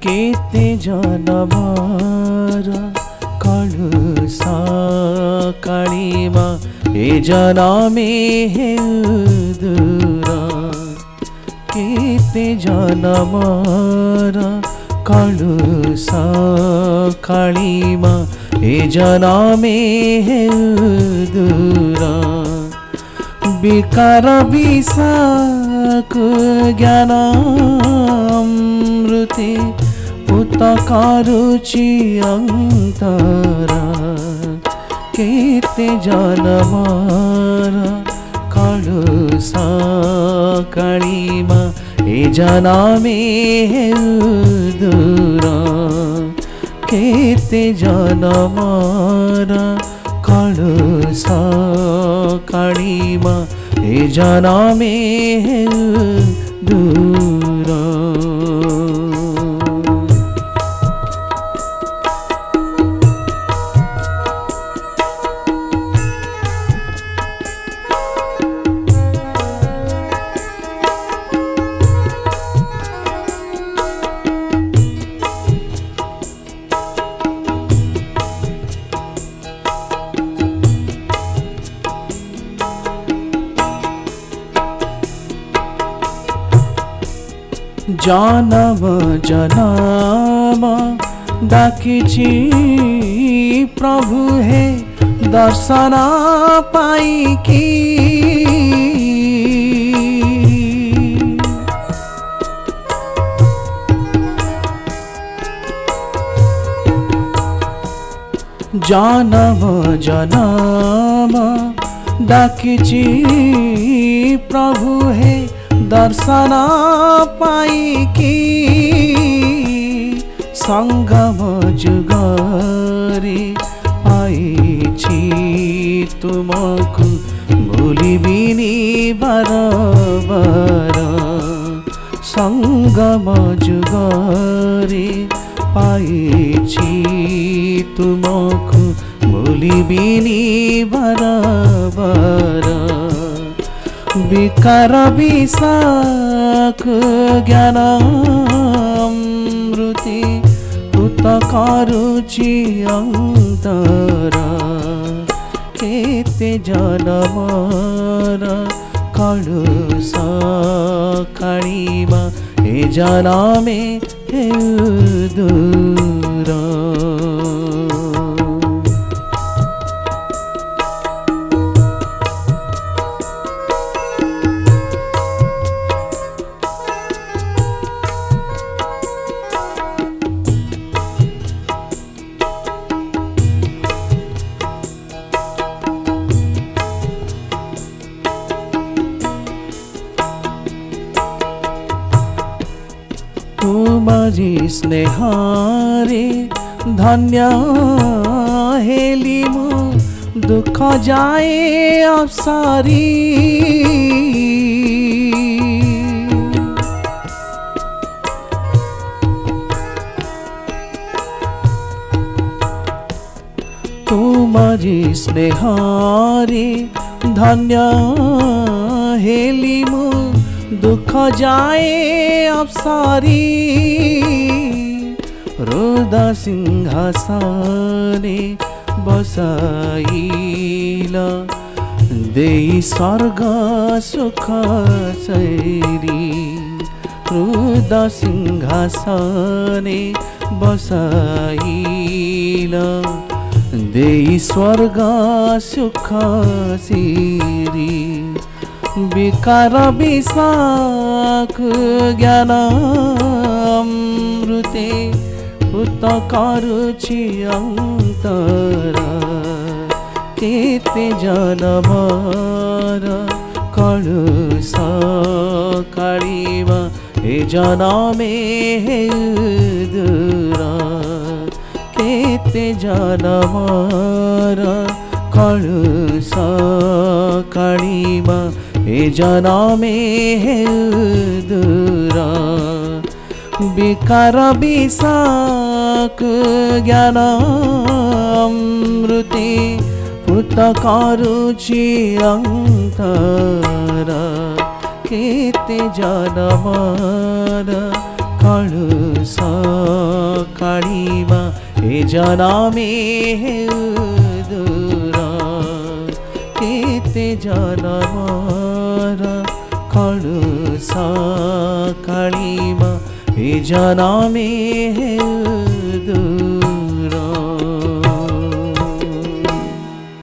केते जनमर कलुसा कालीमा ए जनमे हेउदुरा केते जनमर कलुसा कालीमा ए जनमे हेउदुरा विकार विषाक ज्ञान अमृते पुतकारुचि अंतरा केते जनमर कलुसा कालीमा ए जनमे हेउदुरा केते जनमर कलुसा कालीमा ए जनमे हेउदुरा। जन्म जन्म डाकिछि प्रभु हे दर्शन पाइकी जन्म जन्म डाकिछि प्रभु हे दर्शन पाइकी संगम जुगरे पाइछि तुमको भूलिबिनी बारबार संगम जुगरे पाइछि तुमको भूलिबिनी बारबार विकार विषाक ज्ञान अमृते पुतकारुचि अंतरा केते जनमर कलुसा कालीमा ए जनमे हेउदुरा। तुमरी स्नेहारे धन्य हेली मु दुख जाए अवसारी तुमरी स्नेहारे धन्य हेली मु दुख जाए अवसारी हृदय सिंहासने बसाइला देई स्वर्ग सुख शैरी हृदय सिंहासने बसाइला देई स्वर्ग सुख सिरी विकार विषाक ज्ञान अमृते पुतकारुचि अंतरा केते जनमर कलुसा कालीमा ए जनमे हेउदुरा केते जनमर कलुसा कालीमा ए जनमे हेउदुरा विकार विषाक ज्ञान अमृते पुतकारुचि अंतरा केते जनमर कळसा काळीमा हे जनामे दूरा केते जनमारा कळसा काळीमा हे जनामे दूरा।